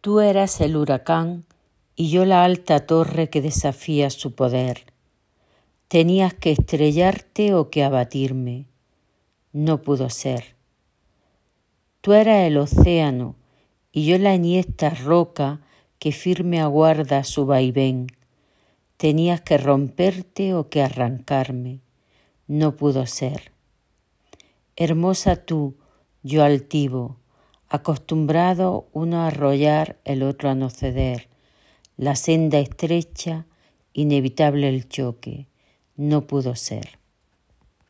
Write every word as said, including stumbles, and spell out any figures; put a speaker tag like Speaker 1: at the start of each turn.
Speaker 1: Tú eras el huracán y yo la alta torre que desafía su poder. Tenías que estrellarte o que abatirme. No pudo ser. Tú eras el océano y yo la enhiesta roca que firme aguarda su vaivén. Tenías que romperte o que arrancarme. No pudo ser. Hermosa tú, yo altivo, acostumbrado uno a arrollar, el otro a no ceder. La senda estrecha, inevitable el choque. No pudo ser.